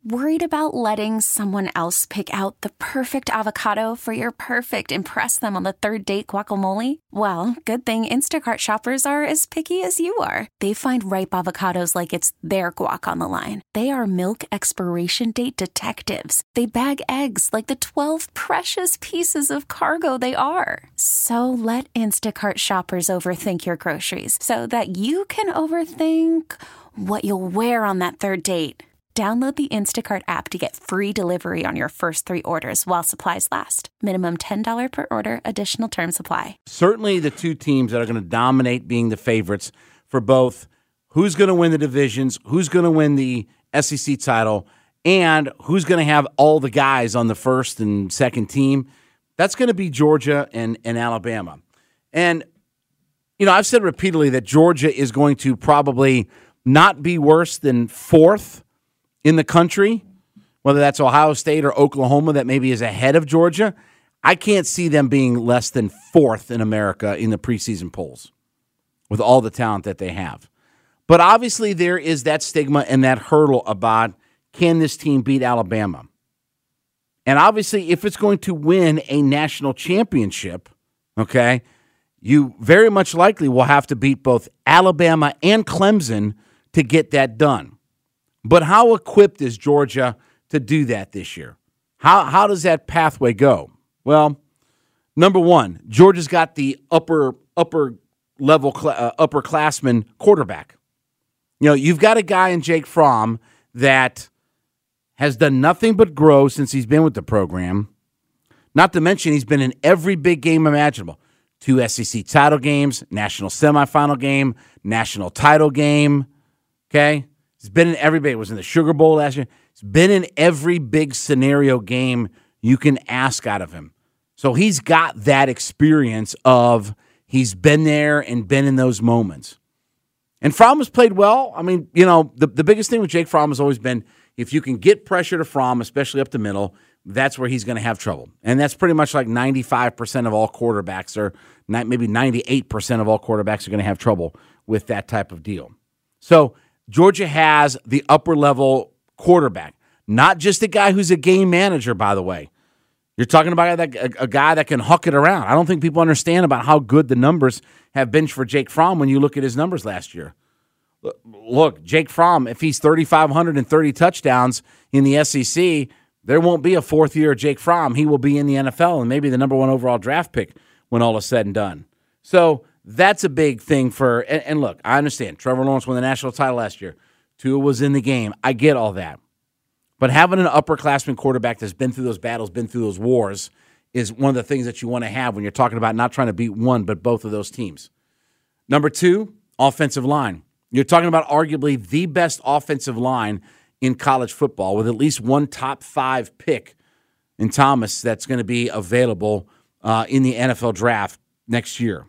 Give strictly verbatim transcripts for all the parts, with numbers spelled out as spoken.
Worried about letting someone else pick out the perfect avocado for your perfect impress them on the third date guacamole? Well, good thing Instacart shoppers are as picky as you are. They find ripe avocados like it's their guac on the line. They are milk expiration date detectives. They bag eggs like the twelve precious pieces of cargo they are. So let Instacart shoppers overthink your groceries so that you can overthink what you'll wear on that third date. Download the Instacart app to get free delivery on your first three orders while supplies last. Minimum ten dollars per order. Additional terms apply. Certainly the two teams that are going to dominate being the favorites for both who's going to win the divisions, who's going to win the S E C title, and who's going to have all the guys on the first and second team. That's going to be Georgia and, and Alabama. And, you know, I've said repeatedly that Georgia is going to probably not be worse than fourth in the country, whether that's Ohio State or Oklahoma that maybe is ahead of Georgia. I can't see them being less than fourth in America in the preseason polls with all the talent that they have. But obviously there is that stigma and that hurdle about, can this team beat Alabama? And obviously if it's going to win a national championship, okay, you very much likely will have to beat both Alabama and Clemson to get that done. But how equipped is Georgia to do that this year? How how does that pathway go? Well, number one, Georgia's got the upper upper level uh, upperclassman quarterback. You know, you've got a guy in Jake Fromm that has done nothing but grow since he's been with the program. Not to mention he's been in every big game imaginable. Two S E C title games, national semifinal game, national title game, okay? He's been in every big. He was in the Sugar Bowl last year. He's been in every big scenario game you can ask out of him. So he's got that experience of he's been there and been in those moments. And Fromm has played well. I mean, you know, the, the biggest thing with Jake Fromm has always been if you can get pressure to Fromm, especially up the middle, that's where he's going to have trouble. And that's pretty much like ninety-five percent of all quarterbacks, or maybe ninety-eight percent of all quarterbacks are going to have trouble with that type of deal. So Georgia has the upper-level quarterback, not just a guy who's a game manager, by the way. You're talking about a, a, a guy that can huck it around. I don't think people understand about how good the numbers have been for Jake Fromm when you look at his numbers last year. Look, Jake Fromm, if he's three thousand five hundred thirty touchdowns in the S E C, there won't be a fourth year of Jake Fromm. He will be in the N F L and maybe the number one overall draft pick when all is said and done. So that's a big thing for, and, and look, I understand. Trevor Lawrence won the national title last year. Tua was in the game. I get all that. But having an upperclassman quarterback that's been through those battles, been through those wars, is one of the things that you want to have when you're talking about not trying to beat one, but both of those teams. Number two, offensive line. You're talking about arguably the best offensive line in college football with at least one top five pick in Thomas that's going to be available uh, in the N F L draft next year.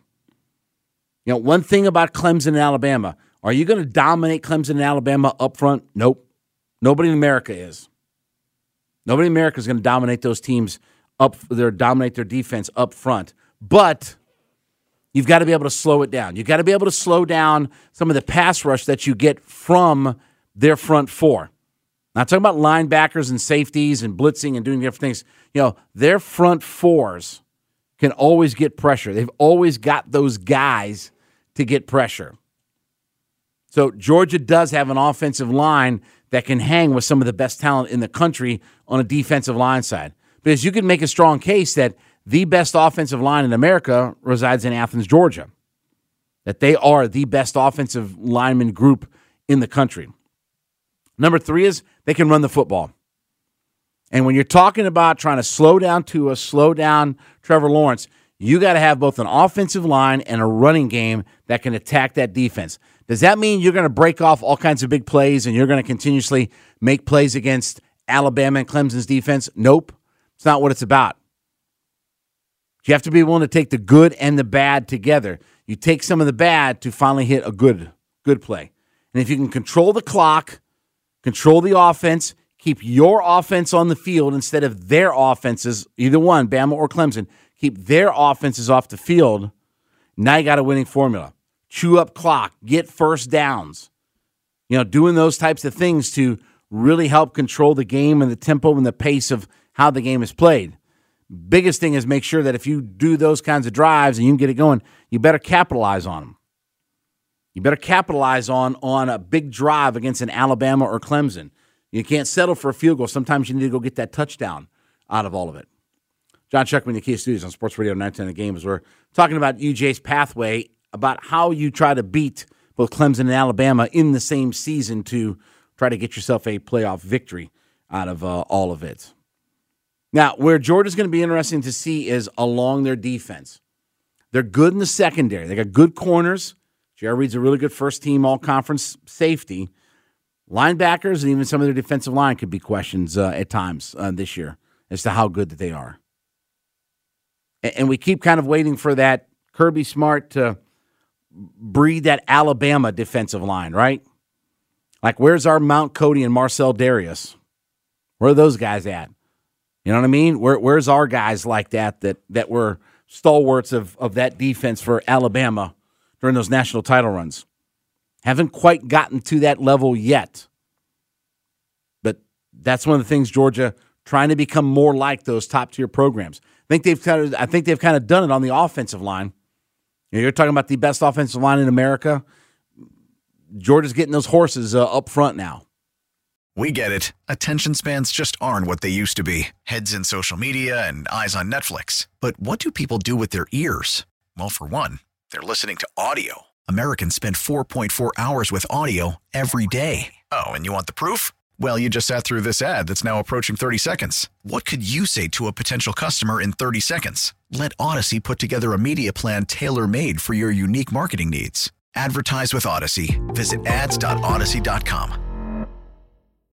You know, one thing about Clemson and Alabama, are you going to dominate Clemson and Alabama up front? Nope. Nobody in America is. Nobody in America is going to dominate those teams up, their dominate their defense up front. But you've got to be able to slow it down. You've got to be able to slow down some of the pass rush that you get from their front four. Not talking about linebackers and safeties and blitzing and doing different things. You know, their front fours can always get pressure. They've always got those guys to get pressure. So Georgia does have an offensive line that can hang with some of the best talent in the country on a defensive line side. Because you can make a strong case that the best offensive line in America resides in Athens, Georgia. That they are the best offensive lineman group in the country. Number three is they can run the football. And when you're talking about trying to slow down Tua, slow down Trevor Lawrence, you got to have both an offensive line and a running game that can attack that defense. Does that mean you're going to break off all kinds of big plays and you're going to continuously make plays against Alabama and Clemson's defense? Nope. It's not what it's about. You have to be willing to take the good and the bad together. You take some of the bad to finally hit a good, good play. And if you can control the clock, control the offense, keep your offense on the field instead of their offenses, either one, Bama or Clemson, keep their offenses off the field, now you got a winning formula. Chew up clock, get first downs. You know, doing those types of things to really help control the game and the tempo and the pace of how the game is played. Biggest thing is make sure that if you do those kinds of drives and you can get it going, you better capitalize on them. You better capitalize on, on a big drive against an Alabama or Clemson. You can't settle for a field goal. Sometimes you need to go get that touchdown out of all of it. John Chuckman, the Kia Studios on Sports Radio nine ten The Game, as we're talking about U J's pathway, about how you try to beat both Clemson and Alabama in the same season to try to get yourself a playoff victory out of uh, all of it. Now, where Georgia's going to be interesting to see is along their defense. They're good in the secondary. They got good corners. J R. Reed's a really good first-team all-conference safety. Linebackers and even some of their defensive line could be questions uh, at times uh, this year as to how good that they are. And, and we keep kind of waiting for that Kirby Smart to breed that Alabama defensive line, right? Like, where's our Mount Cody and Marcel Darius? Where are those guys at? You know what I mean? Where, where's our guys like that that that were stalwarts of, of that defense for Alabama during those national title runs? Haven't quite gotten to that level yet. But that's one of the things Georgia trying to become more like those top-tier programs. I think they've kind of, I think they've kind of done it on the offensive line. You know, you're talking about the best offensive line in America. Georgia's getting those horses uh, up front now. We get it. Attention spans just aren't what they used to be. Heads in social media and eyes on Netflix. But what do people do with their ears? Well, for one, they're listening to audio. Americans spend four point four hours with audio every day. Oh, and you want the proof? Well, you just sat through this ad that's now approaching thirty seconds. What could you say to a potential customer in thirty seconds? Let Odyssey put together a media plan tailor-made for your unique marketing needs. Advertise with Odyssey. Visit ads dot odyssey dot com.